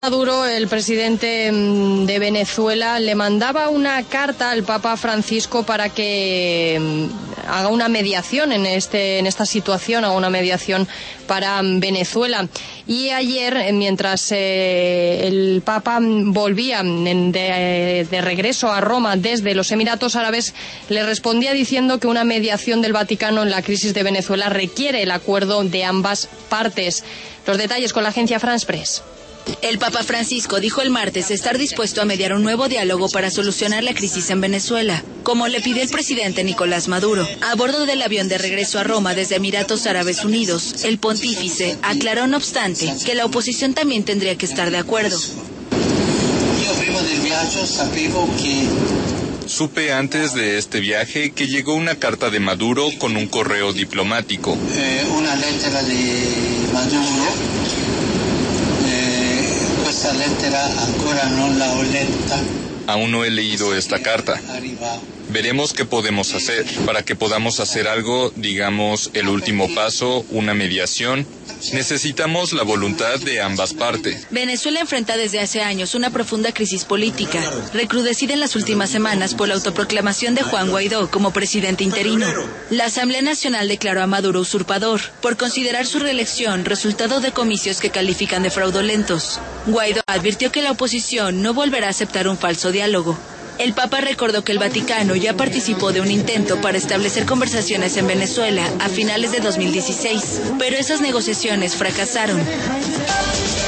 Maduro, el presidente de Venezuela, le mandaba una carta al Papa Francisco para que haga una mediación en esta situación, haga una mediación para Venezuela. Y ayer, mientras el Papa volvía de regreso a Roma desde los Emiratos Árabes, le respondía diciendo que una mediación del Vaticano en la crisis de Venezuela requiere el acuerdo de ambas partes. Los detalles con la agencia France Press. El Papa Francisco dijo el martes estar dispuesto a mediar un nuevo diálogo para solucionar la crisis en Venezuela, como le pidió el presidente Nicolás Maduro. A bordo del avión de regreso a Roma desde Emiratos Árabes Unidos, el pontífice aclaró, no obstante, que la oposición también tendría que estar de acuerdo. Supe antes de este viaje que llegó una carta de Maduro con un correo diplomático. Una lettera de Maduro. Esta lettera ancora non la ho letta. Aún no he leído esta carta. Veremos qué podemos hacer para que podamos hacer algo, digamos, el último paso, una mediación. Necesitamos la voluntad de ambas partes. Venezuela enfrenta desde hace años una profunda crisis política, recrudecida en las últimas semanas por la autoproclamación de Juan Guaidó como presidente interino. La Asamblea Nacional declaró a Maduro usurpador por considerar su reelección resultado de comicios que califican de fraudulentos. Guaidó advirtió que la oposición no volverá a aceptar un falso diálogo. El Papa recordó que el Vaticano ya participó de un intento para establecer conversaciones en Venezuela a finales de 2016, pero esas negociaciones fracasaron.